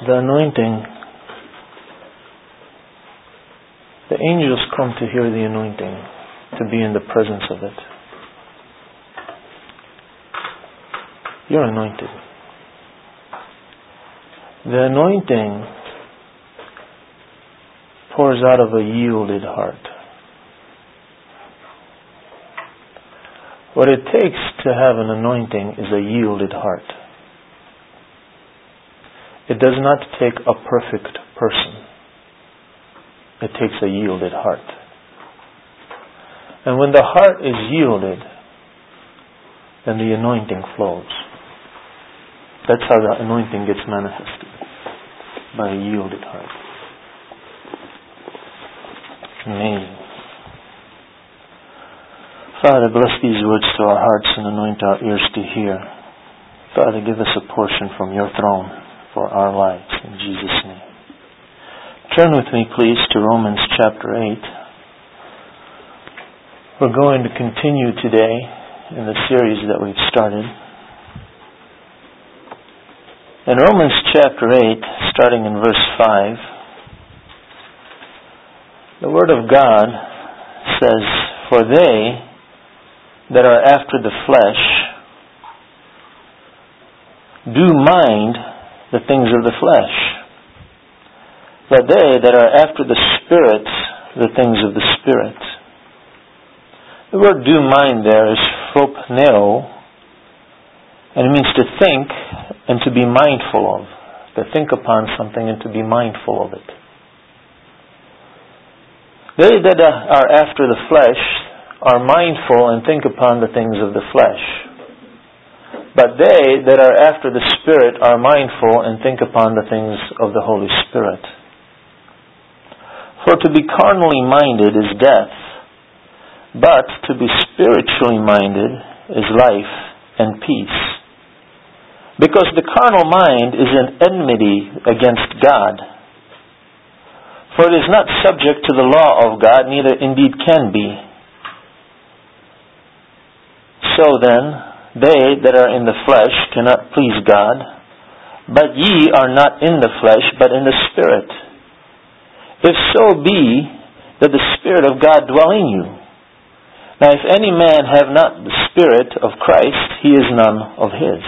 The anointing, the angels come to hear the anointing, to be in the presence of it. You're anointed. The anointing pours out of a yielded heart. What it takes to have an anointing is a yielded heart. It does not take a perfect person. It takes a yielded heart. And when the heart is yielded, then the anointing flows. That's how the anointing gets manifested, by a yielded heart. Amazing. Father, bless these words to our hearts and anoint our ears to hear. Father, give us a portion from your throne for our lives, in Jesus' name. Turn with me, please, to Romans chapter 8. We're going to continue today in the series that we've started. In Romans chapter 8, starting in verse 5, the Word of God says, "For they that are after the flesh do mind the things of the flesh, but they that are after the Spirit, the things of the Spirit." The word "do mind" there is phropneo, and it means to think and to be mindful of. To think upon something and to be mindful of it. They that are after the flesh are mindful and think upon the things of the flesh. But they that are after the Spirit are mindful and think upon the things of the Holy Spirit. For to be carnally minded is death, but to be spiritually minded is life and peace. Because the carnal mind is an enmity against God. For it is not subject to the law of God, neither indeed can be. So then, they that are in the flesh cannot please God, but ye are not in the flesh, but in the Spirit. If so be that the Spirit of God dwell in you. Now if any man have not the Spirit of Christ, he is none of his.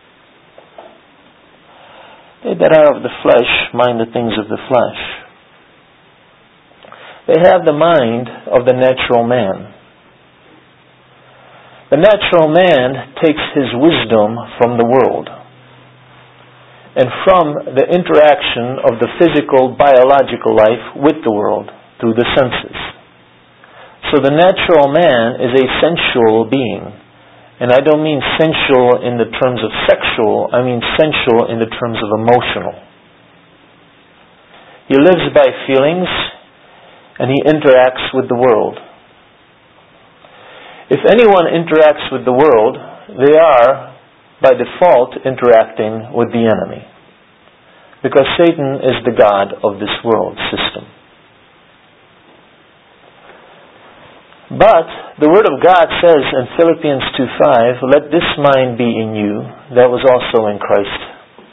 They that are of the flesh mind the things of the flesh. They have the mind of the natural man. The natural man takes his wisdom from the world and from the interaction of the physical, biological life with the world through the senses. So the natural man is a sensual being. And I don't mean sensual in the terms of sexual, I mean sensual in the terms of emotional. He lives by feelings and he interacts with the world. If anyone interacts with the world, they are, by default, interacting with the enemy. Because Satan is the god of this world system. But the Word of God says in Philippians 2:5, "Let this mind be in you that was also in Christ."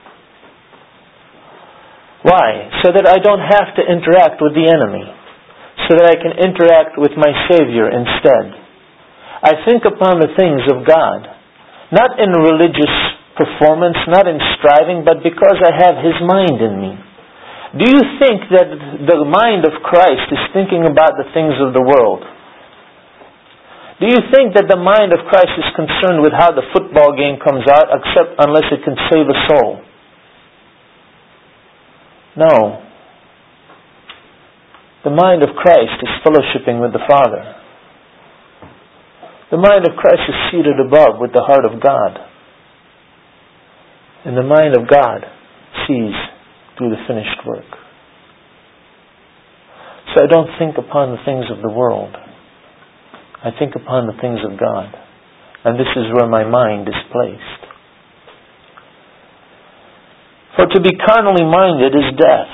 Why? So that I don't have to interact with the enemy. So that I can interact with my Savior instead. I think upon the things of God. Not in religious performance, not in striving, but because I have His mind in me. Do you think that the mind of Christ is thinking about the things of the world? Do you think that the mind of Christ is concerned with how the football game comes out, except unless it can save a soul? No. The mind of Christ is fellowshipping with the Father. The mind of Christ is seated above with the heart of God. And the mind of God sees through the finished work. So I don't think upon the things of the world. I think upon the things of God. And this is where my mind is placed. For to be carnally minded is death,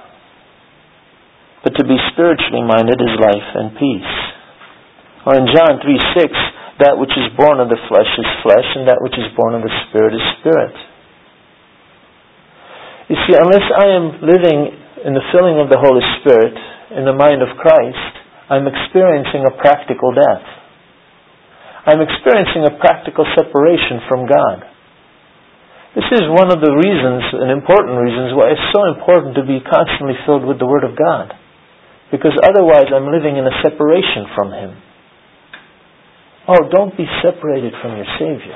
but to be spiritually minded is life and peace. Or in John 3:6, that which is born of the flesh is flesh, and that which is born of the Spirit is spirit. You see, unless I am living in the filling of the Holy Spirit, in the mind of Christ, I'm experiencing a practical death. I'm experiencing a practical separation from God. This is one of the reasons, and important reasons, why it's so important to be constantly filled with the Word of God. Because otherwise I'm living in a separation from Him. Oh, don't be separated from your Savior.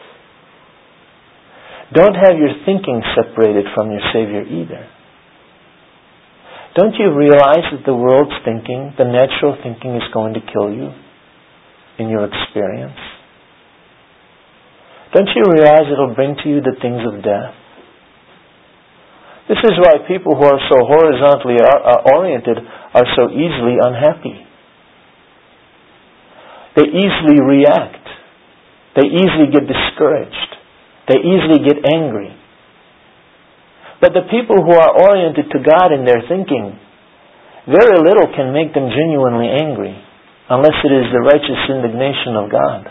Don't have your thinking separated from your Savior either. Don't you realize that the world's thinking, the natural thinking, is going to kill you in your experience? Don't you realize it'll bring to you the things of death? This is why people who are so horizontally oriented are so easily unhappy. They easily react. They easily get discouraged. They easily get angry. But the people who are oriented to God in their thinking, very little can make them genuinely angry, unless it is the righteous indignation of God.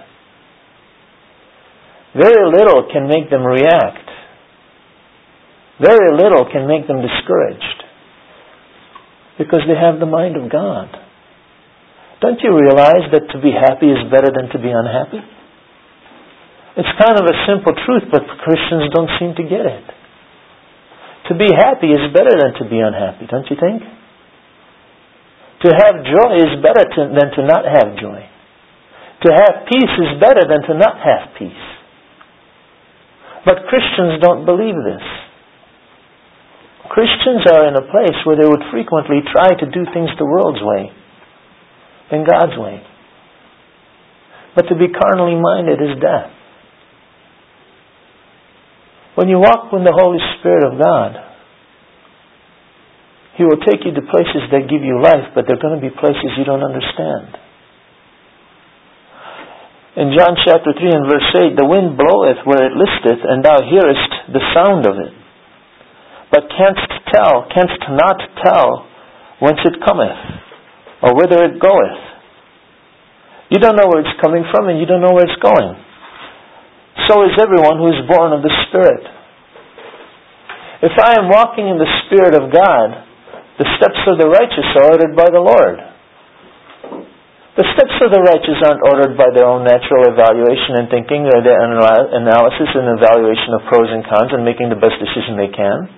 Very little can make them react. Very little can make them discouraged. Because they have the mind of God. Don't you realize that to be happy is better than to be unhappy? It's kind of a simple truth, but Christians don't seem to get it. To be happy is better than to be unhappy, don't you think? To have joy is better than to not have joy. To have peace is better than to not have peace. But Christians don't believe this. Christians are in a place where they would frequently try to do things the world's way than God's way. But to be carnally minded is death. When you walk with the Holy Spirit of God, He will take you to places that give you life, but they're going to be places you don't understand. In John chapter 3 and verse 8, the wind bloweth where it listeth, and thou hearest the sound of it, but canst not tell whence it cometh, or whither it goeth. You don't know where it's coming from, and you don't know where it's going. So is everyone who is born of the Spirit. If I am walking in the Spirit of God, the steps of the righteous are ordered by the Lord. The steps of the righteous aren't ordered by their own natural evaluation and thinking, or their analysis and evaluation of pros and cons and making the best decision they can.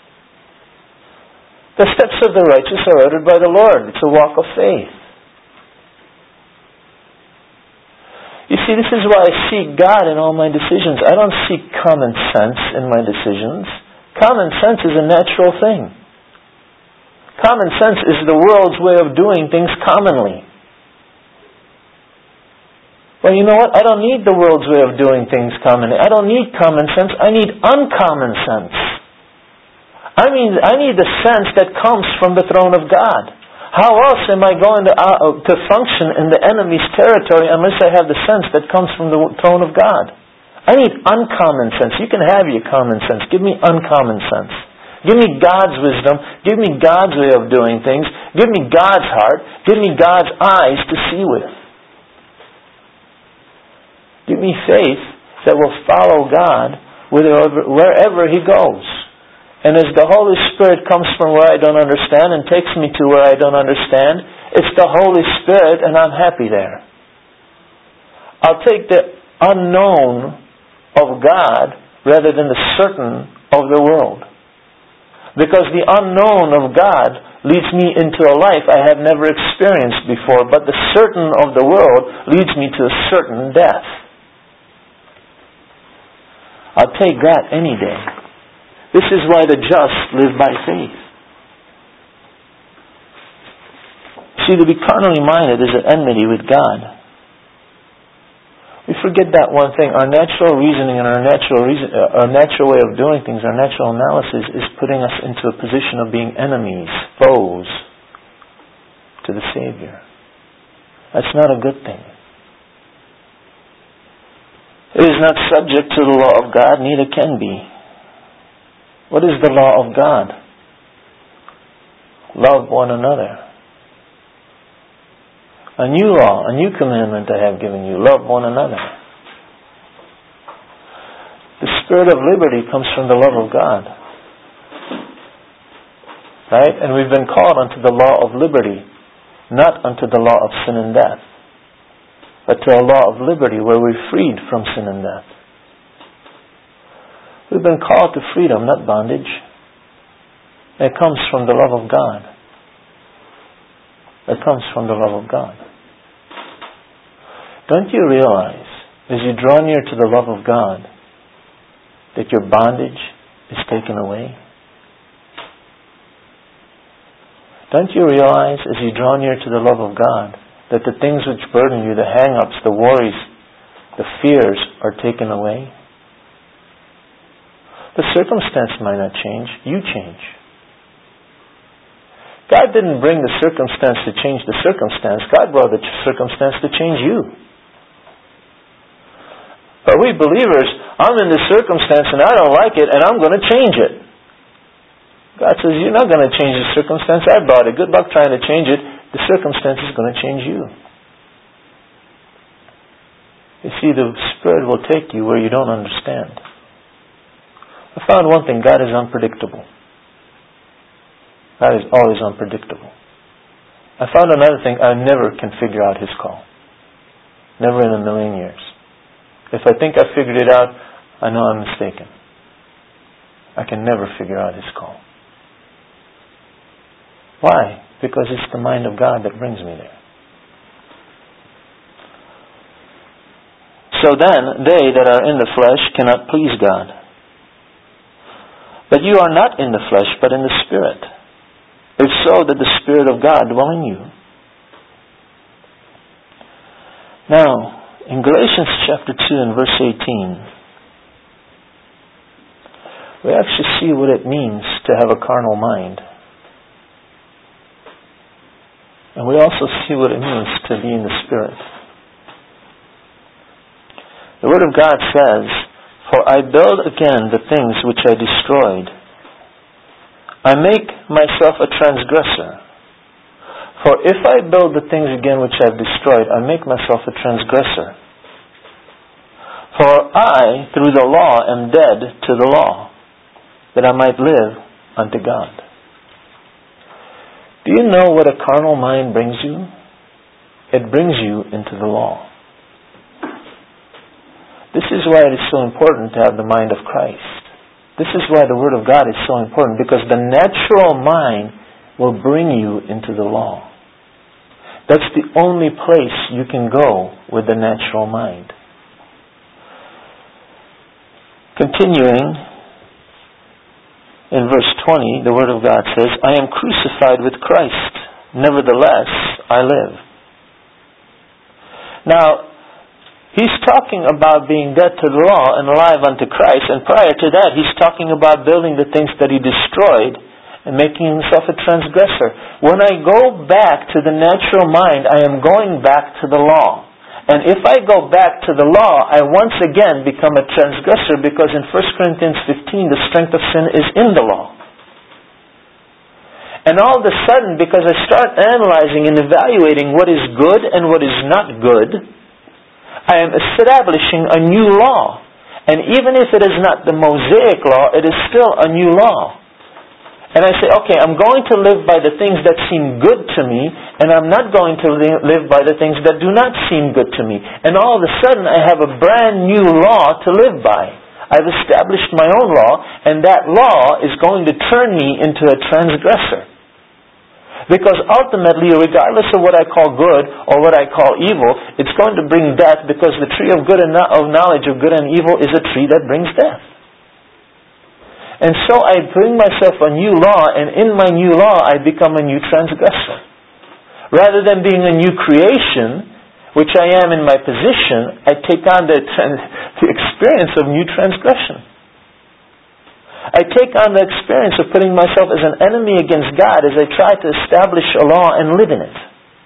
The steps of the righteous are ordered by the Lord. It's a walk of faith. You see, this is why I seek God in all my decisions. I don't seek common sense in my decisions. Common sense is a natural thing. Common sense is the world's way of doing things commonly. Well, you know what? I don't need the world's way of doing things commonly. I don't need common sense. I need uncommon sense. I need the sense that comes from the throne of God. How else am I going to function in the enemy's territory unless I have the sense that comes from the throne of God? I need uncommon sense. You can have your common sense. Give me uncommon sense. Give me God's wisdom. Give me God's way of doing things. Give me God's heart. Give me God's eyes to see with. Give me faith that will follow God wherever He goes. And as the Holy Spirit comes from where I don't understand and takes me to where I don't understand, it's the Holy Spirit and I'm happy there. I'll take the unknown of God rather than the certain of the world. Because the unknown of God leads me into a life I have never experienced before, but the certain of the world leads me to a certain death. I'll take that any day. This is why the just live by faith. See, to be carnally minded is an enmity with God. We forget that one thing. Our natural reasoning and our natural way of doing things, our natural analysis, is putting us into a position of being enemies, foes to the Savior. That's not a good thing. It is not subject to the law of God, neither can be. What is the law of God? Love one another. A new law, a new commandment I have given you. Love one another. The spirit of liberty comes from the love of God. Right? And we've been called unto the law of liberty, not unto the law of sin and death, but to a law of liberty where we're freed from sin and death. We've been called to freedom, not bondage. It comes from the love of God. It comes from the love of God. Don't you realize, as you draw near to the love of God, that your bondage is taken away? Don't you realize, as you draw near to the love of God, that the things which burden you, the hang-ups, the worries, the fears are taken away? The circumstance might not change. You change. God didn't bring the circumstance to change the circumstance. God brought the circumstance to change you. But we believers, I'm in this circumstance and I don't like it and I'm going to change it. God says, you're not going to change the circumstance. I brought it. Good luck trying to change it. The circumstance is going to change you. You see, the Spirit will take you where you don't understand. I found one thing. God is unpredictable. God is always unpredictable. I found another thing. I never can figure out His call. Never in a million years. If I think I figured it out, I know I'm mistaken. I can never figure out His call. Why? Because it's the mind of God that brings me there. So then, they that are in the flesh cannot please God. But you are not in the flesh, but in the Spirit. If so, that the Spirit of God dwell in you. Now, in Galatians chapter 2 and verse 18, we actually see what it means to have a carnal mind. And we also see what it means to be in the Spirit. The Word of God says, for I build again the things which I destroyed. I make myself a transgressor. For if I build the things again which I have destroyed, I make myself a transgressor. For I, through the law, am dead to the law, that I might live unto God. Do you know what a carnal mind brings you? It brings you into the law. This is why it is so important to have the mind of Christ. This is why the Word of God is so important, because the natural mind will bring you into the law. That's the only place you can go with the natural mind. Continuing, in verse 20, the Word of God says, I am crucified with Christ. Nevertheless, I live. Now, he's talking about being dead to the law and alive unto Christ. And prior to that, he's talking about building the things that he destroyed and making himself a transgressor. When I go back to the natural mind, I am going back to the law. And if I go back to the law, I once again become a transgressor, because in 1 Corinthians 15, the strength of sin is in the law. And all of a sudden, because I start analyzing and evaluating what is good and what is not good, I am establishing a new law. And even if it is not the Mosaic law, it is still a new law. And I say, okay, I'm going to live by the things that seem good to me, and I'm not going to live by the things that do not seem good to me. And all of a sudden, I have a brand new law to live by. I've established my own law, and that law is going to turn me into a transgressor. Because ultimately, regardless of what I call good or what I call evil, it's going to bring death, because the tree of good and of knowledge of good and evil is a tree that brings death. And so I bring myself a new law, and in my new law I become a new transgressor. Rather than being a new creation, which I am in my position, I take on the experience of new transgression. I take on the experience of putting myself as an enemy against God as I try to establish a law and live in it.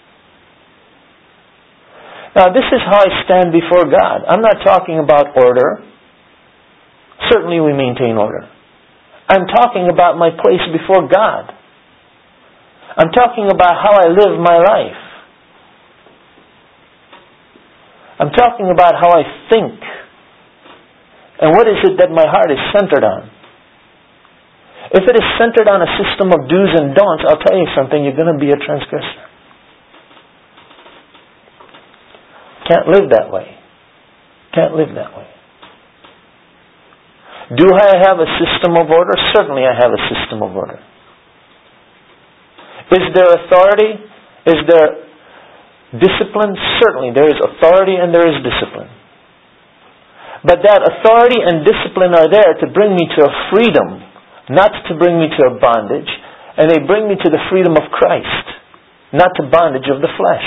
Now, this is how I stand before God. I'm not talking about order. Certainly we maintain order. I'm talking about my place before God. I'm talking about how I live my life. I'm talking about how I think. And what is it that my heart is centered on? If it is centered on a system of do's and don'ts, I'll tell you something, you're going to be a transgressor. Can't live that way. Can't live that way. Do I have a system of order? Certainly I have a system of order. Is there authority? Is there discipline? Certainly there is authority and there is discipline. But that authority and discipline are there to bring me to a freedom, not to bring me to a bondage. And they bring me to the freedom of Christ, not to bondage of the flesh.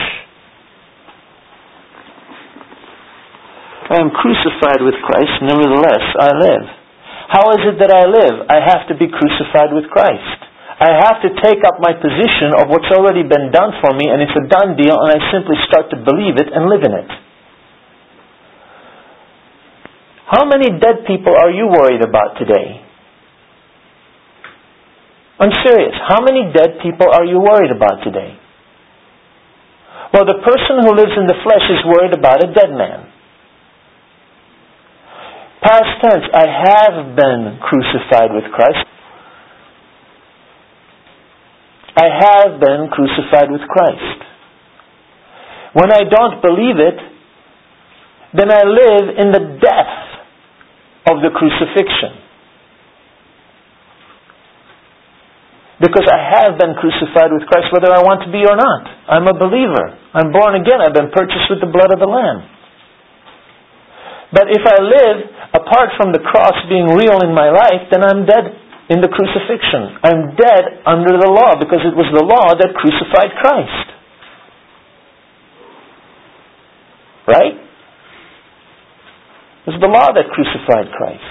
I am crucified with Christ, nevertheless I live. How is it that I live? I have to be crucified with Christ. I have to take up my position of what's already been done for me, and it's a done deal, and I simply start to believe it and live in it. How many dead people are you worried about today? I'm serious. How many dead people are you worried about today? Well, the person who lives in the flesh is worried about a dead man. Past tense, I have been crucified with Christ. I have been crucified with Christ. When I don't believe it, then I live in the death of the crucifixion. Because I have been crucified with Christ whether I want to be or not. I'm a believer. I'm born again. I've been purchased with the blood of the Lamb. But if I live apart from the cross being real in my life, then I'm dead in the crucifixion. I'm dead under the law because it was the law that crucified Christ. Right? It was the law that crucified Christ.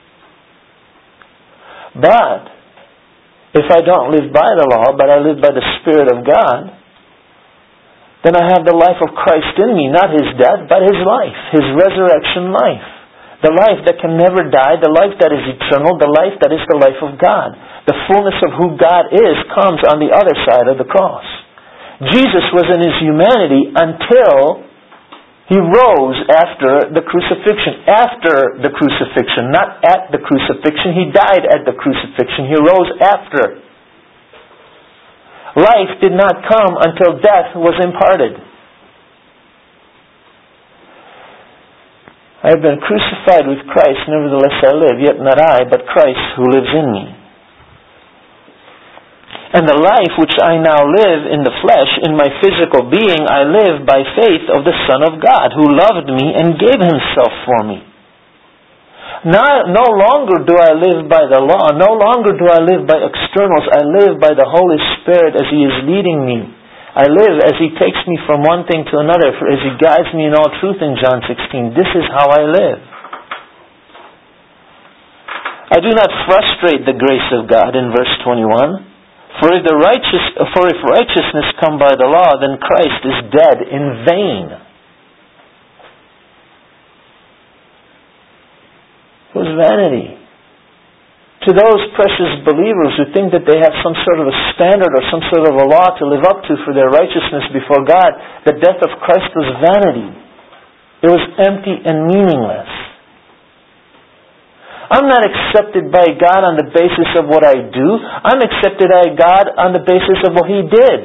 But if I don't live by the law, but I live by the Spirit of God, then I have the life of Christ in me, not His death, but His life, His resurrection life. The life that can never die, the life that is eternal, the life that is the life of God. The fullness of who God is comes on the other side of the cross. Jesus was in His humanity until He rose after the crucifixion. After the crucifixion, not at the crucifixion. He died at the crucifixion. He rose after. Life did not come until death was imparted. I have been crucified with Christ, nevertheless I live, yet not I, but Christ who lives in me. And the life which I now live in the flesh, in my physical being, I live by faith of the Son of God, who loved me and gave Himself for me. No longer do I live by the law. No longer do I live by externals. I live by the Holy Spirit as He is leading me. I live as He takes me from one thing to another, as He guides me in all truth in John 16. This is how I live. I do not frustrate the grace of God in verse 21. For if righteousness come by the law, then Christ is dead in vain. It was vanity. To those precious believers who think that they have some sort of a standard or some sort of a law to live up to for their righteousness before God, the death of Christ was vanity. It was empty and meaningless. I'm not accepted by God on the basis of what I do. I'm accepted by God on the basis of what He did.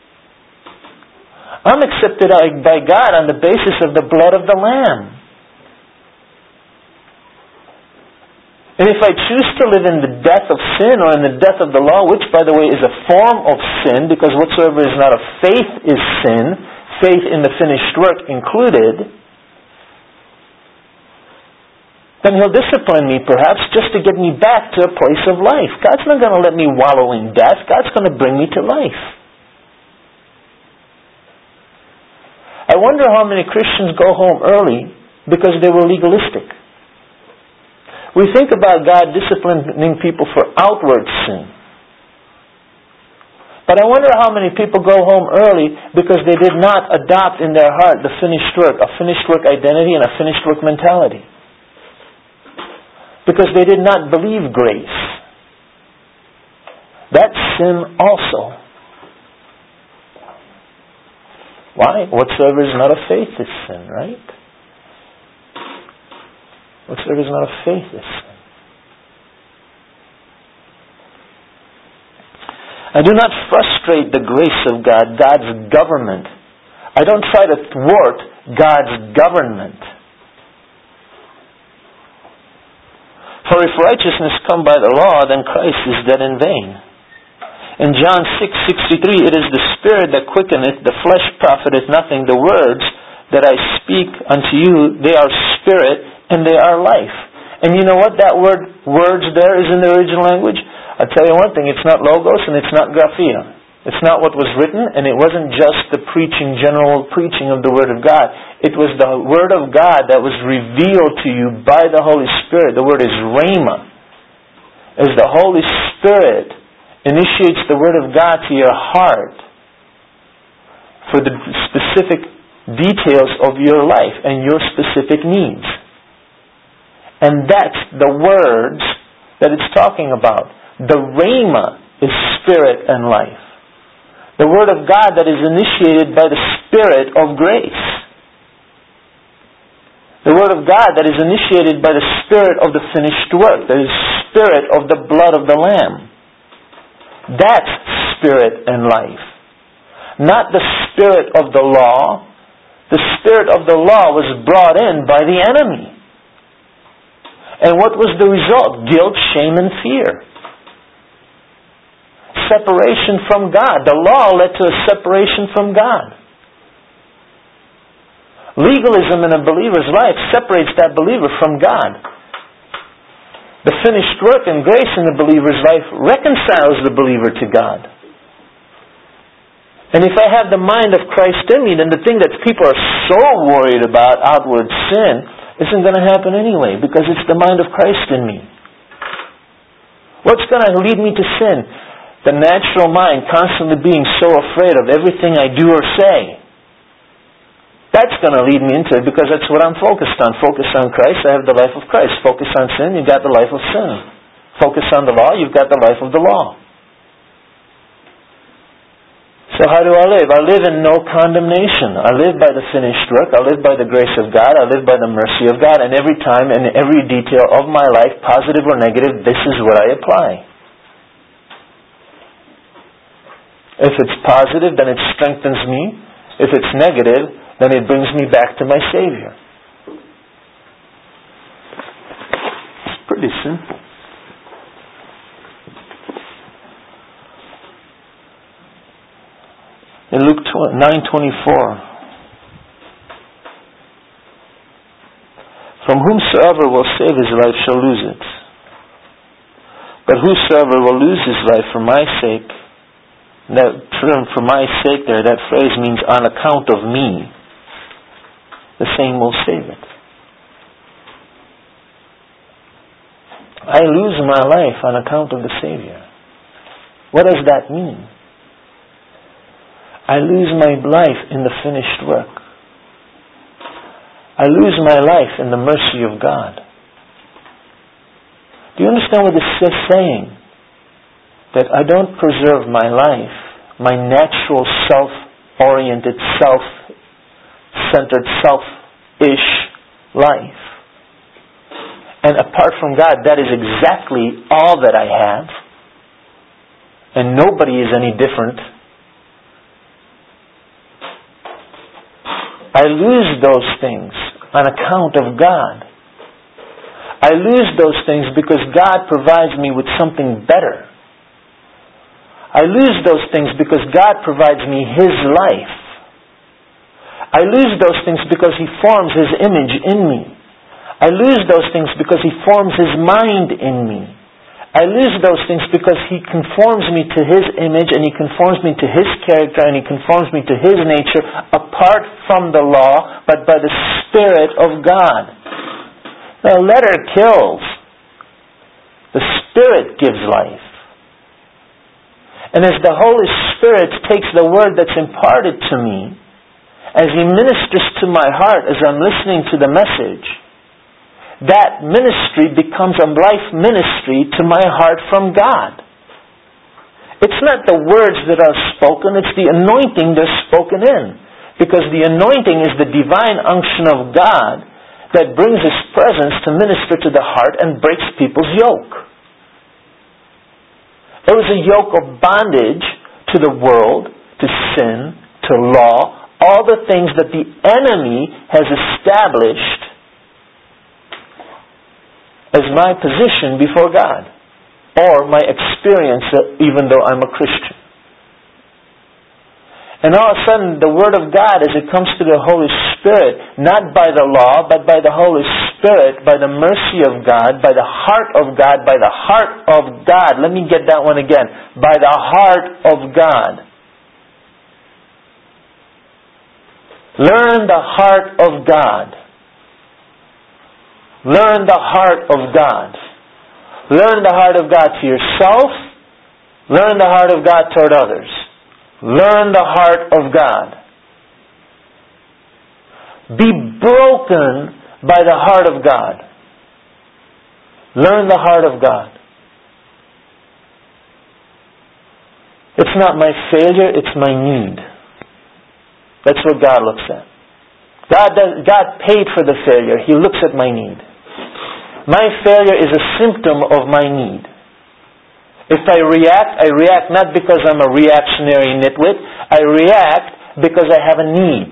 I'm accepted by God on the basis of the blood of the Lamb. And if I choose to live in the death of sin or in the death of the law, which, by the way, is a form of sin, because whatsoever is not of faith is sin, faith in the finished work included, then He'll discipline me perhaps just to get me back to a place of life. God's not going to let me wallow in death. God's going to bring me to life. I wonder how many Christians go home early because they were legalistic. We think about God disciplining people for outward sin. But I wonder how many people go home early because they did not adopt in their heart the finished work, a finished work identity and a finished work mentality. Because they did not believe grace. That's sin also. Why? Whatsoever is not of faith is sin, right? Whatsoever is not of faith is sin. I do not frustrate the grace of God, God's government. I don't try to thwart God's government. For if righteousness come by the law, then Christ is dead in vain. In John 6:63, it is the Spirit that quickeneth, the flesh profiteth nothing. The words that I speak unto you, they are spirit and they are life. And you know what that word, words there, is in the original language? I'll tell you one thing, it's not logos and it's not graphia. It's not what was written, and it wasn't just the general preaching of the Word of God. It was the Word of God that was revealed to you by the Holy Spirit. The word is rhema. As the Holy Spirit initiates the Word of God to your heart for the specific details of your life and your specific needs. And that's the words that it's talking about. The rhema is spirit and life. The Word of God that is initiated by the Spirit of grace. The Word of God that is initiated by the Spirit of the finished work. The Spirit of the blood of the Lamb. That's spirit and life. Not the spirit of the law. The spirit of the law was brought in by the enemy. And what was the result? Guilt, shame, and fear. Separation from God. The law led to a separation from God. Legalism in a believer's life separates that believer from God. The finished work and grace in the believer's life reconciles the believer to God. And if I have the mind of Christ in me, then the thing that people are so worried about, outward sin, isn't going to happen anyway, because it's the mind of Christ in me. What's going to lead me to sin? The natural mind constantly being so afraid of everything I do or say. That's going to lead me into it because that's what I'm focused on. Focus on Christ, I have the life of Christ. Focus on sin, you've got the life of sin. Focus on the law, you've got the life of the law. So how do I live? I live in no condemnation. I live by the finished work. I live by the grace of God. I live by the mercy of God. And every time, in every detail of my life, positive or negative, this is what I apply. If it's positive, then it strengthens me. If it's negative, then it brings me back to my Savior. It's pretty simple. In Luke 9:24, from whomsoever will save his life shall lose it. But whosoever will lose his life for my sake, that term "for my sake" there, that phrase means on account of me, the same will save it. I lose my life on account of the Savior. What does that mean? I lose my life in the finished work. I lose my life in the mercy of God. Do you understand what this is saying? That I don't preserve my life, my natural self-oriented, self-centered, self-ish life. And apart from God, that is exactly all that I have. And nobody is any different. I lose those things on account of God. I lose those things because God provides me with something better. I lose those things because God provides me His life. I lose those things because He forms His image in me. I lose those things because He forms His mind in me. I lose those things because He conforms me to His image and He conforms me to His character and He conforms me to His nature apart from the law, but by the Spirit of God. The letter kills. The Spirit gives life. And as the Holy Spirit takes the Word that's imparted to me, as He ministers to my heart as I'm listening to the message, that ministry becomes a life ministry to my heart from God. It's not the words that are spoken, it's the anointing they're spoken in. Because the anointing is the divine unction of God that brings His presence to minister to the heart and breaks people's yoke. It was a yoke of bondage to the world, to sin, to law, all the things that the enemy has established as my position before God, or my experience even though I'm a Christian. And all of a sudden, the Word of God, as it comes to the Holy Spirit, not by the law, but by the Holy Spirit, by the mercy of God, by the heart of God, by the heart of God. Let me get that one again. By the heart of God. Learn the heart of God. Learn the heart of God. Learn the heart of God to yourself. Learn the heart of God toward others. Learn the heart of God. Be broken by the heart of God. Learn the heart of God. It's not my failure, it's my need. That's what God looks at. God paid for the failure. He looks at my need. My failure is a symptom of my need. If I react not because I'm a reactionary nitwit. I react because I have a need.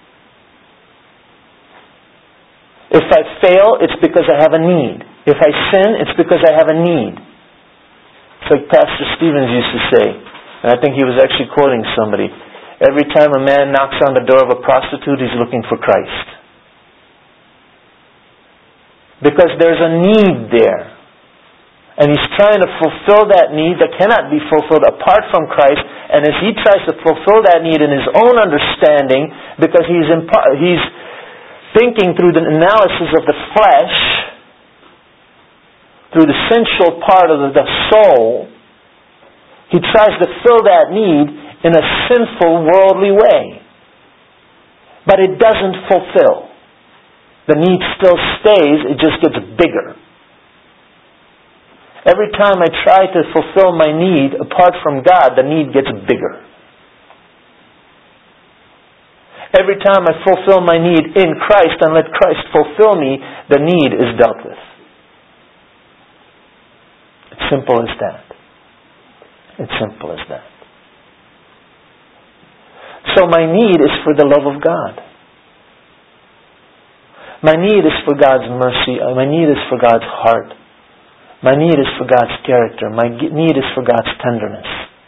If I fail, it's because I have a need. If I sin, it's because I have a need. It's like Pastor Stevens used to say, and I think he was actually quoting somebody, every time a man knocks on the door of a prostitute, he's looking for Christ. Because there's a need there. And he's trying to fulfill that need that cannot be fulfilled apart from Christ. And as he tries to fulfill that need in his own understanding, because he's thinking through the analysis of the flesh, through the sensual part of the soul, he tries to fill that need in a sinful, worldly way. But it doesn't fulfill. The need still stays, it just gets bigger. Every time I try to fulfill my need apart from God, the need gets bigger. Every time I fulfill my need in Christ and let Christ fulfill me, the need is dealt with. It's simple as that. It's simple as that. So my need is for the love of God. My need is for God's mercy. My need is for God's heart. My need is for God's character. My need is for God's tenderness.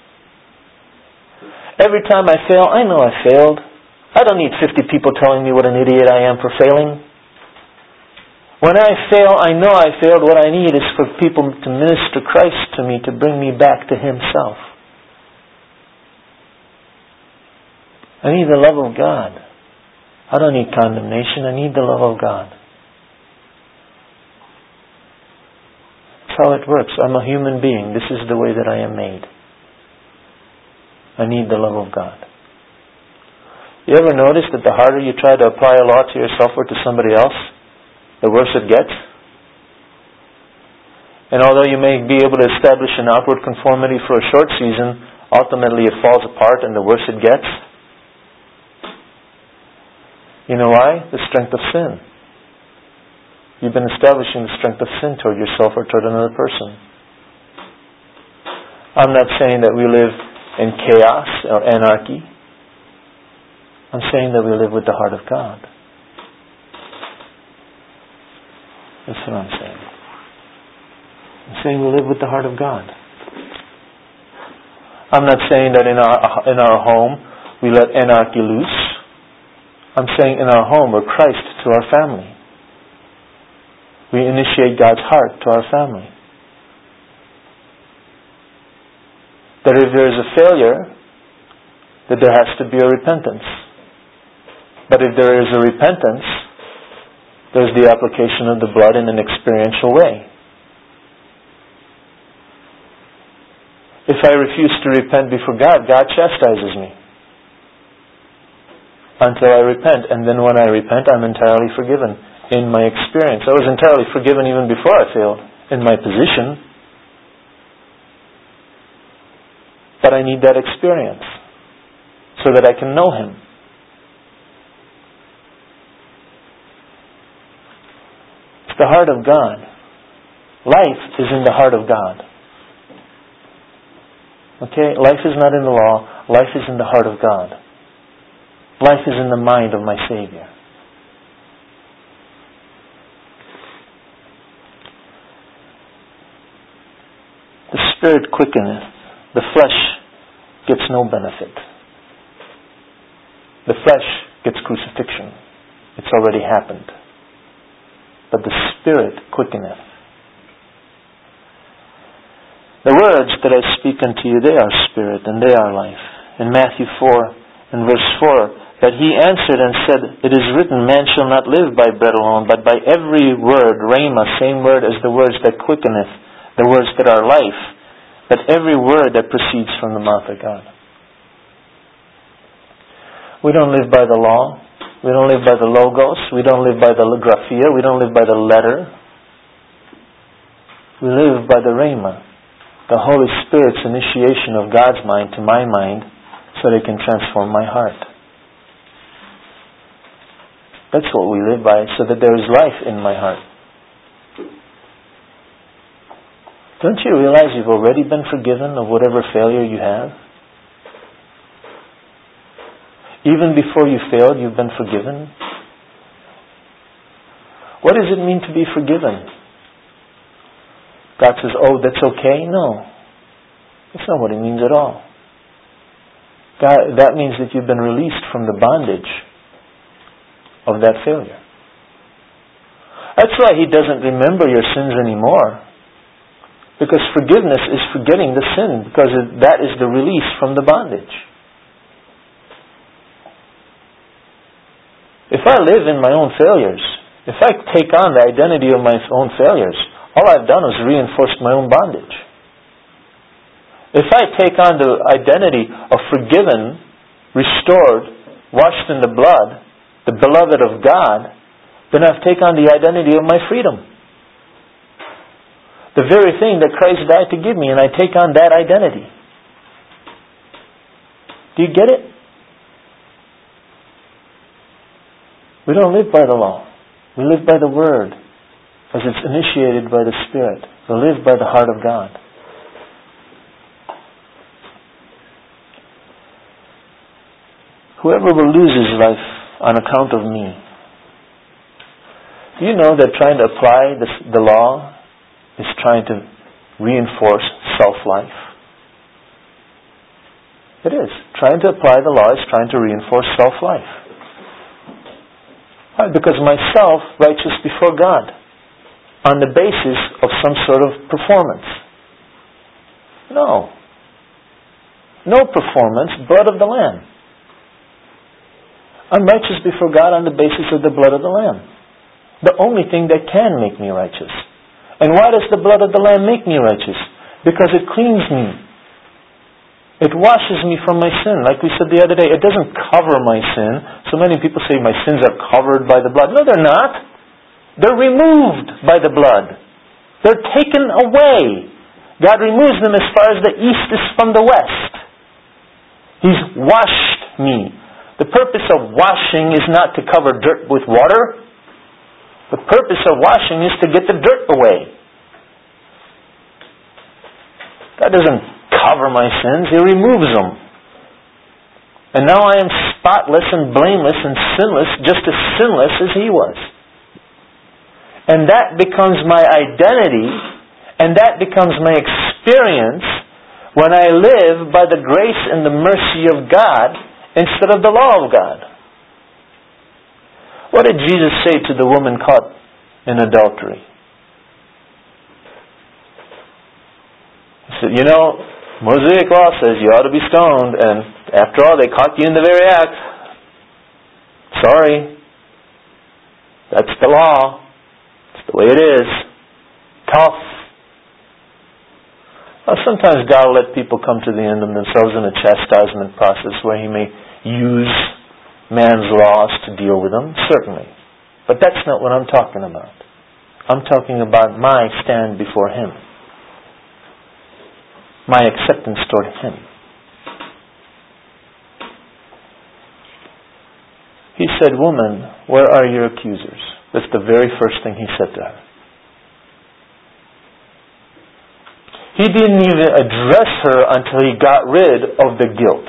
Every time I fail, I know I failed. I don't need 50 people telling me what an idiot I am for failing. When I fail, I know I failed. What I need is for people to minister Christ to me, to bring me back to Himself. I need the love of God. I don't need condemnation. I need the love of God. That's how it works. I'm a human being. This is the way that I am made. I need the love of God. You ever notice that the harder you try to apply a law to yourself or to somebody else, the worse it gets? And although you may be able to establish an outward conformity for a short season, ultimately it falls apart and the worse it gets. You know why? The strength of sin. You've been establishing the strength of sin toward yourself or toward another person. I'm not saying that we live in chaos or anarchy. I'm saying that we live with the heart of God. That's what I'm saying. I'm saying we live with the heart of God. I'm not saying that in our home we let anarchy loose. I'm saying in our home we're Christ to our family. We initiate God's heart to our family. That if there is a failure, that there has to be a repentance. But if there is a repentance, there's the application of the blood in an experiential way. If I refuse to repent before God, God chastises me. Until I repent. And then when I repent, I'm entirely forgiven. In my experience. I was entirely forgiven even before I failed in my position. But I need that experience so that I can know Him. It's the heart of God. Life is in the heart of God. Okay? Life is not in the law. Life is in the heart of God. Life is in the mind of my Savior. The Spirit quickeneth. The flesh gets no benefit. The flesh gets crucifixion. It's already happened. But the Spirit quickeneth. The words that I speak unto you, they are spirit and they are life. In Matthew 4 and verse 4, but he answered and said, it is written, man shall not live by bread alone, but by every word, rhema, same word as the words that quickeneth, the words that are life, but every word that proceeds from the mouth of God. We don't live by the law. We don't live by the logos. We don't live by the graphia. We don't live by the letter. We live by the rhema, the Holy Spirit's initiation of God's mind to my mind so that it can transform my heart. That's what we live by, so that there is life in my heart. Don't you realize you've already been forgiven of whatever failure you have? Even before you failed, you've been forgiven. What does it mean to be forgiven? God says, oh, that's okay? No. That's not what it means at all. That means that you've been released from the bondage of that failure. That's why He doesn't remember your sins anymore. Because forgiveness is forgetting the sin, because that is the release from the bondage. If I live in my own failures, if I take on the identity of my own failures, all I've done is reinforced my own bondage. If I take on the identity of forgiven, restored, washed in the blood, the beloved of God, then I've taken on the identity of my freedom. The very thing that Christ died to give me, and I take on that identity. Do you get it? We don't live by the law. We live by the Word, as it's initiated by the Spirit. We live by the heart of God. Whoever will lose his life on account of me. Do you know that trying to apply the law is trying to reinforce self-life? It is. Trying to apply the law is trying to reinforce self-life. Why? Because my self-righteous before God on the basis of some sort of performance. No. No performance, blood of the Lamb. I'm righteous before God on the basis of the blood of the Lamb. The only thing that can make me righteous. And why does the blood of the Lamb make me righteous? Because it cleans me. It washes me from my sin. Like we said the other day, it doesn't cover my sin. So many people say my sins are covered by the blood. No, they're not. They're removed by the blood. They're taken away. God removes them as far as the east is from the west. He's washed me. The purpose of washing is not to cover dirt with water. The purpose of washing is to get the dirt away. God doesn't cover my sins. He removes them. And now I am spotless and blameless and sinless, just as sinless as He was. And that becomes my identity, and that becomes my experience when I live by the grace and the mercy of God instead of the law of God. What did Jesus say to the woman caught in adultery? He said, you know, Mosaic law says you ought to be stoned, and after all, they caught you in the very act. Sorry. That's the law. It's the way it is. Tough. Well, sometimes God will let people come to the end of themselves in a chastisement process where He may use man's laws to deal with them, certainly. But that's not what I'm talking about. I'm talking about my stand before Him. My acceptance toward Him. He said, woman, where are your accusers? That's the very first thing He said to her. He didn't even address her until he got rid of the guilt.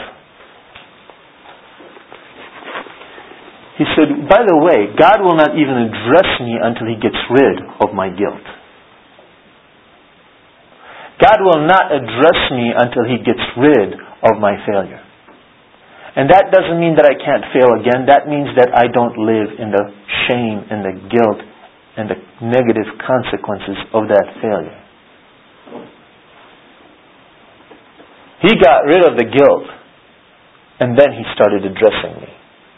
He said, by the way, God will not even address me until He gets rid of my guilt. God will not address me until He gets rid of my failure. And that doesn't mean that I can't fail again. That means that I don't live in the shame and the guilt and the negative consequences of that failure. He got rid of the guilt, and then He started addressing me.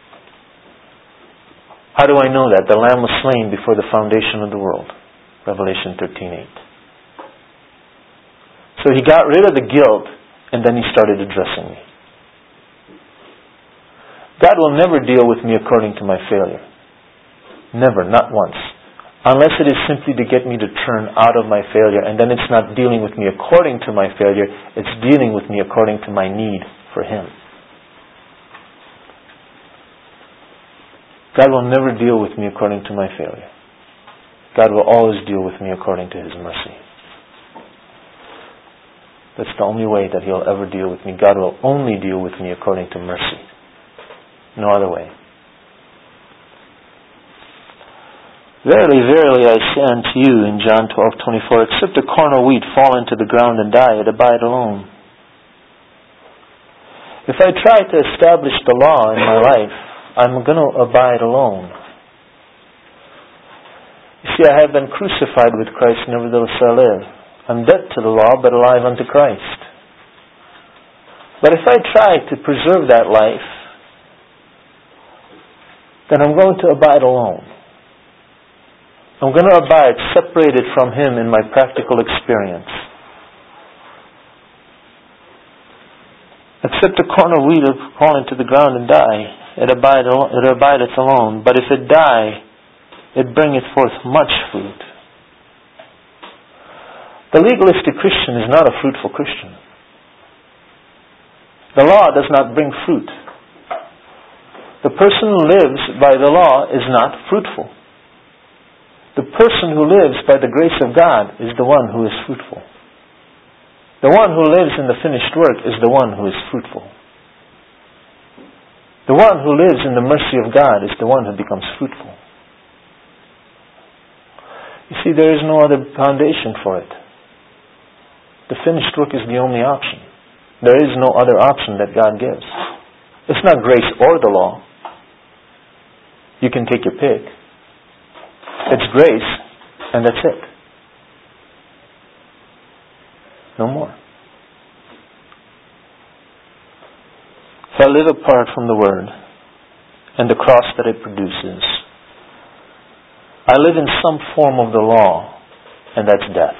How do I know that? The Lamb was slain before the foundation of the world. Revelation 13:8. So He got rid of the guilt, and then He started addressing me. God will never deal with me according to my failure. Never, not once. Unless it is simply to get me to turn out of my failure, and then it's not dealing with me according to my failure, it's dealing with me according to my need for Him. God will never deal with me according to my failure. God will always deal with me according to His mercy. That's the only way that He'll ever deal with me. God will only deal with me according to mercy. No other way. Verily, verily, I say unto you, in John 12:24, except a corn of wheat fall into the ground and die, it abide alone. If I try to establish the law in my life, I'm going to abide alone. You see, I have been crucified with Christ, nevertheless I live. I'm dead to the law, but alive unto Christ. But if I try to preserve that life, then I'm going to abide alone. I'm going to abide separated from Him in my practical experience. Except a corn of wheat fall into the ground and die, it abideth alone. But if it die, it bringeth forth much fruit. The legalistic Christian is not a fruitful Christian. The law does not bring fruit. The person who lives by the law is not fruitful. The person who lives by the grace of God is the one who is fruitful. The one who lives in the finished work is the one who is fruitful. The one who lives in the mercy of God is the one who becomes fruitful. You see, there is no other foundation for it. The finished work is the only option. There is no other option that God gives. It's not grace or the law. You can take your pick. It's grace, and that's it. No more. If I live apart from the Word and the cross that it produces, I live in some form of the law, and that's death.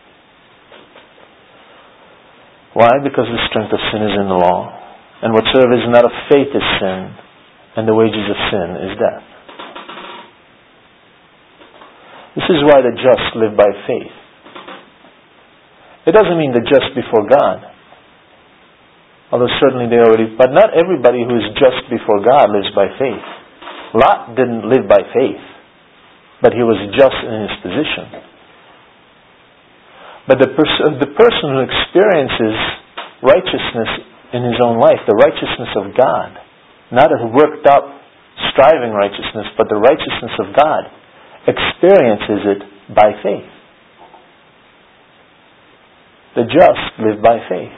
Why? Because the strength of sin is in the law, and whatsoever is not of faith is sin, and the wages of sin is death. This is why the just live by faith. It doesn't mean the just before God. Although certainly they already... But not everybody who is just before God lives by faith. Lot didn't live by faith, but he was just in his position. But the person who experiences righteousness in his own life, the righteousness of God, not a worked up, striving righteousness, but the righteousness of God, experiences it by faith. The just live by faith.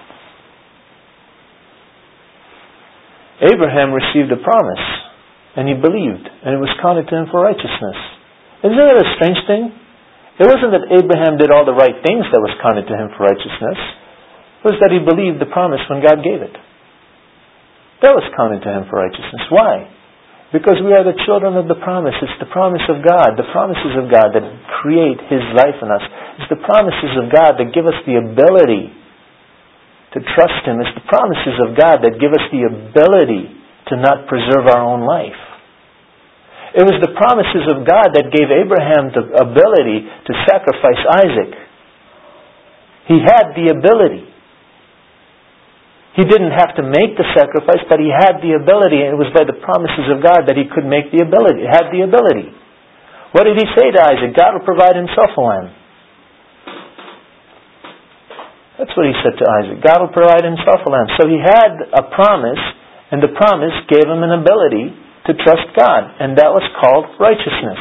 Abraham received a promise, and he believed, and it was counted to him for righteousness. Isn't that a strange thing? It wasn't that Abraham did all the right things that was counted to him for righteousness. It was that he believed the promise when God gave it. That was counted to him for righteousness. Why? Because we are the children of the promise. It's the promise of God, the promises of God that create His life in us. It's the promises of God that give us the ability to trust Him. It's the promises of God that give us the ability to not preserve our own life. It was the promises of God that gave Abraham the ability to sacrifice Isaac. He had the ability. He didn't have to make the sacrifice, but he had the ability, and it was by the promises of God that he could make the ability, had the ability. What did he say to Isaac? God will provide Himself a lamb. That's what he said to Isaac. God will provide himself a lamb. So he had a promise, and the promise gave him an ability to trust God, and that was called righteousness.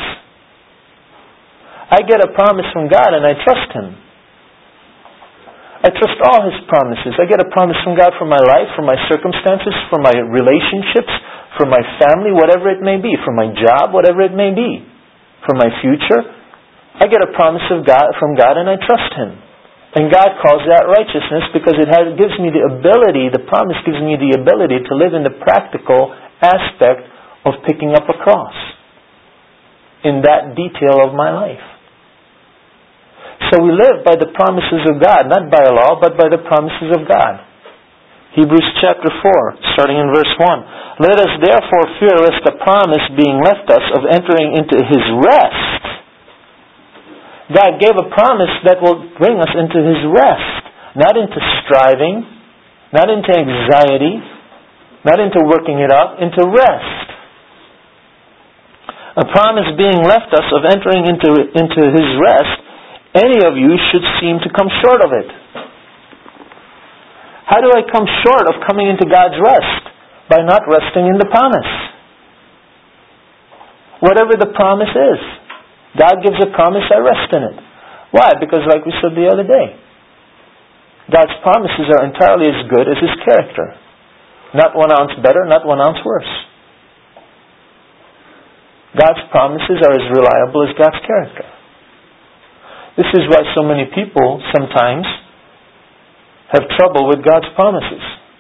I get a promise from God and I trust Him. I trust all His promises. I get a promise from God for my life, for my circumstances, for my relationships, for my family, whatever it may be, for my job, whatever it may be, for my future. I get a promise from God and I trust Him. And God calls that righteousness because gives me the ability, the promise gives me the ability to live in the practical aspect of picking up a cross in that detail of my life. So we live by the promises of God, not by a law, but by the promises of God. Hebrews chapter 4, starting in verse 1. Let us therefore fear lest the promise being left us of entering into His rest. God gave a promise that will bring us into His rest, not into striving, not into anxiety, not into working it up, into rest. A promise being left us of entering into His rest, any of you should seem to come short of it. How do I come short of coming into God's rest? By not resting in the promise. Whatever the promise is. God gives a promise, I rest in it. Why? Because like we said the other day, God's promises are entirely as good as His character. Not 1 ounce better, not 1 ounce worse. God's promises are as reliable as God's character. This is why so many people sometimes have trouble with God's promises.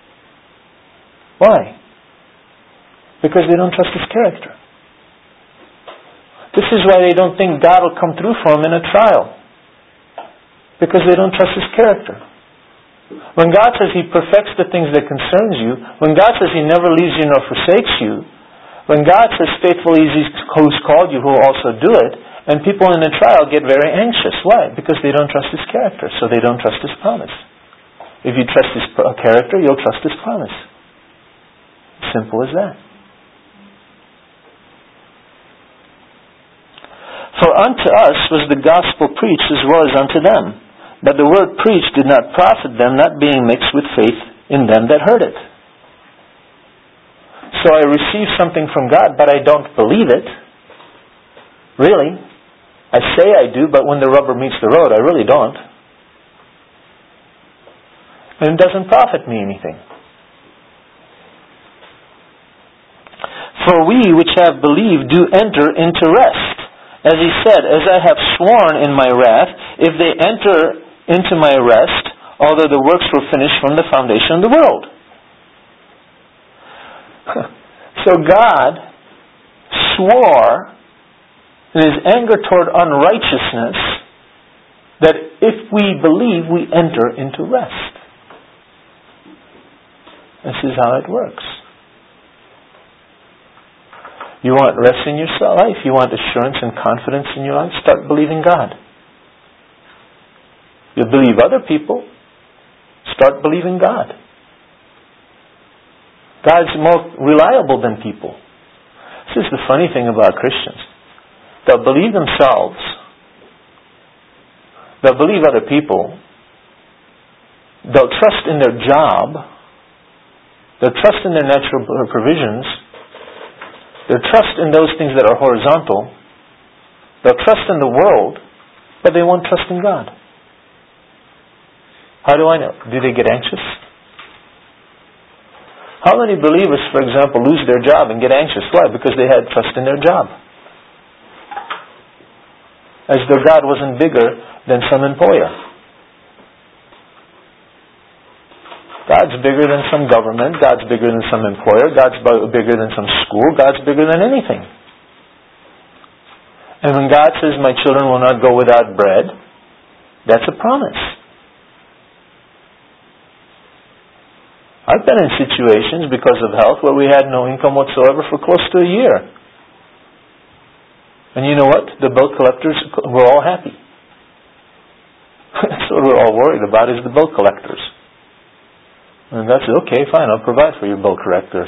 Why? Because they don't trust His character. This is why they don't think God will come through for them in a trial. Because they don't trust His character. When God says He perfects the things that concerns you, when God says He never leaves you nor forsakes you, when God says faithful is He who's called you, who will also do it, and people in a trial get very anxious. Why? Because they don't trust His character, so they don't trust His promise. If you trust His character, you'll trust His promise. Simple as that. For unto us was the gospel preached as well as unto them. But the word preached did not profit them, not being mixed with faith in them that heard it. So I receive something from God, but I don't believe it. Really. I say I do, but when the rubber meets the road, I really don't. And it doesn't profit me anything. For we which have believed do enter into rest. As He said, as I have sworn in my wrath, if they enter into my rest, although the works were finished from the foundation of the world. So God swore in His anger toward unrighteousness that if we believe, we enter into rest. This is how it works. You want rest in your life? You want assurance and confidence in your life? Start believing God. You believe other people? Start believing God. God's more reliable than people. This is the funny thing about Christians. They'll believe themselves. They'll believe other people. They'll trust in their job. They'll trust in their natural provisions. They'll trust in those things that are horizontal. They'll trust in the world, but they won't trust in God. How do I know? Do they get anxious? How many believers, for example, lose their job and get anxious? Why? Because they had trust in their job. As though God wasn't bigger than some employer. God's bigger than some government. God's bigger than some employer. God's bigger than some school. God's bigger than anything. And when God says, my children will not go without bread, that's a promise. I've been in situations because of health where we had no income whatsoever for close to a year. And you know what? The bill collectors were all happy. That's what we're all worried about, is the bill collectors. And God said, okay, fine, I'll provide for your bill collectors.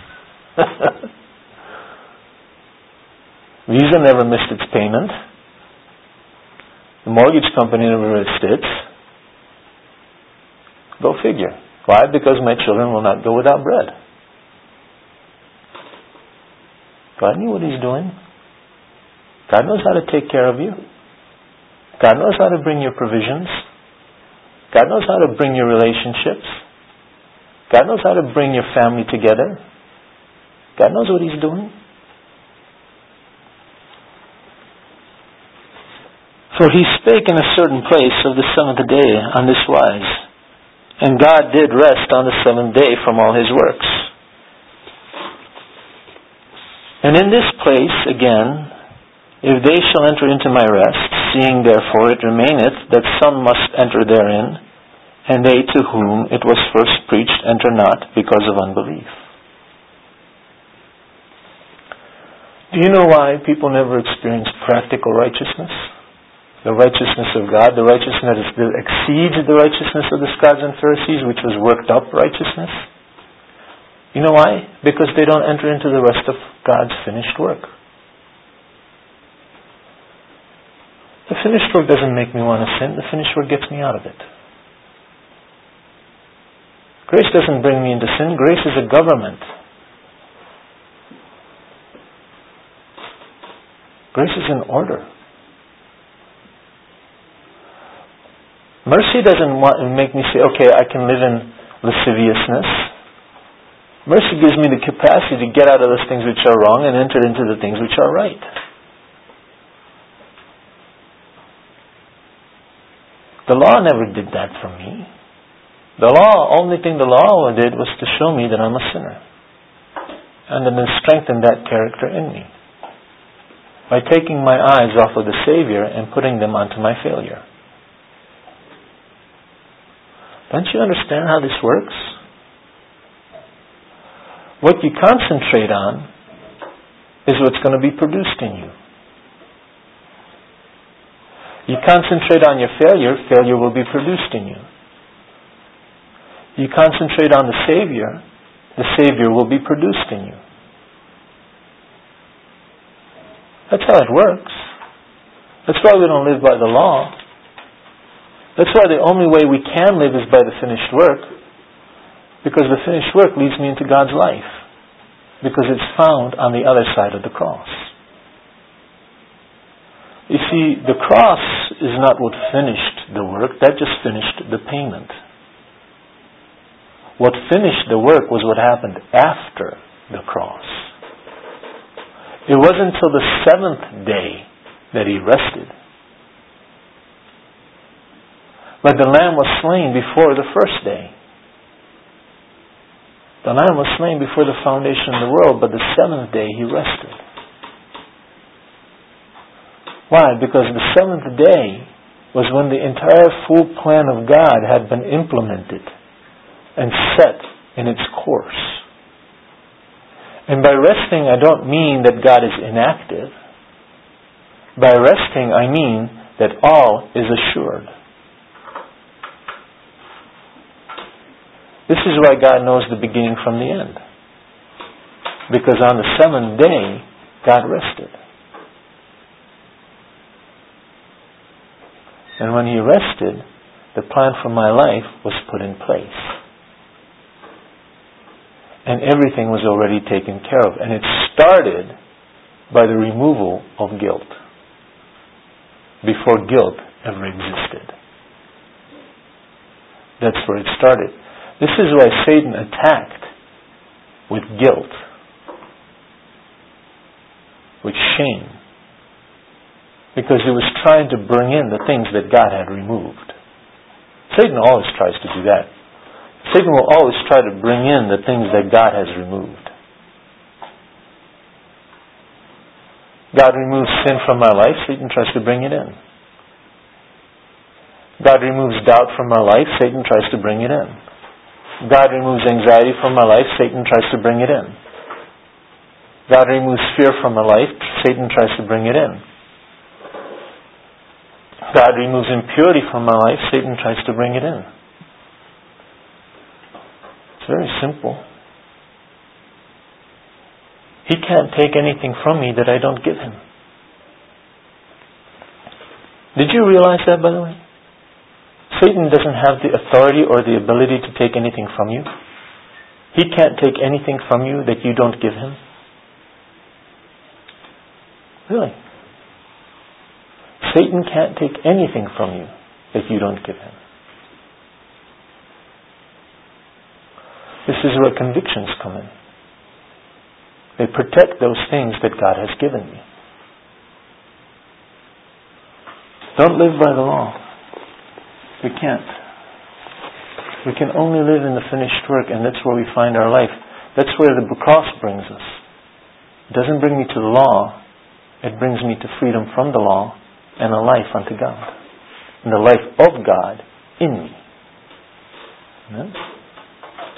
Visa never missed its payment. The mortgage company never missed its. Go figure. Why? Because my children will not go without bread. God knew what He's doing. God knows how to take care of you. God knows how to bring your provisions. God knows how to bring your relationships. God knows how to bring your family together. God knows what He's doing. For He spake in a certain place of the seventh day on this wise, and God did rest on the seventh day from all His works. And in this place, again, if they shall enter into my rest, seeing therefore it remaineth that some must enter therein, and they to whom it was first preached enter not because of unbelief. Do you know why people never experience practical righteousness? The righteousness of God, the righteousness that exceeds the righteousness of the scribes and Pharisees, which was worked up righteousness. You know why? Because they don't enter into the rest of God's finished work. The finished work doesn't make me want to sin. The finished work gets me out of it. Grace doesn't bring me into sin. Grace is a government. Grace is an order. Mercy doesn't make me say, okay, I can live in lasciviousness. Mercy gives me the capacity to get out of those things which are wrong and enter into the things which are right. The law never did that for me. The only thing the law did was to show me that I'm a sinner. And then to strengthen that character in me. By taking my eyes off of the Savior and putting them onto my failure. Don't you understand how this works? What you concentrate on is what's going to be produced in you. You concentrate on your failure, failure will be produced in you. You concentrate on the Savior will be produced in you. That's how it works. That's why we don't live by the law. That's why the only way we can live is by the finished work. Because the finished work leads me into God's life. Because it's found on the other side of the cross. You see, the cross is not what finished the work. That just finished the payment. What finished the work was what happened after the cross. It wasn't until the seventh day that He rested. But the Lamb was slain before the first day. The Lamb was slain before the foundation of the world, but the seventh day He rested. Why? Because the seventh day was when the entire full plan of God had been implemented and set in its course. And by resting, I don't mean that God is inactive. By resting, I mean that all is assured. This is why God knows the beginning from the end. Because on the seventh day, God rested. And when He rested, the plan for my life was put in place. And everything was already taken care of. And it started by the removal of guilt. Before guilt ever existed. That's where it started. This is why Satan attacked with guilt, with shame, because he was trying to bring in the things that God had removed. Satan always tries to do that. Satan will always try to bring in the things that God has removed. God removes sin from my life, Satan tries to bring it in. God removes doubt from my life, Satan tries to bring it in. God removes anxiety from my life, Satan tries to bring it in. God removes fear from my life, Satan tries to bring it in. God removes impurity from my life, Satan tries to bring it in. It's very simple. He can't take anything from me that I don't give Him. Did you realize that, by the way? Satan doesn't have the authority or the ability to take anything from you. He can't take anything from you that you don't give him. Really. Satan can't take anything from you that you don't give him. This is where convictions come in. They protect those things that God has given me. Don't live by the law. We can't. We can only live in the finished work, and that's where we find our life. That's where the cross brings us. It doesn't bring me to the law. It brings me to freedom from the law and a life unto God. And the life of God in me. Amen?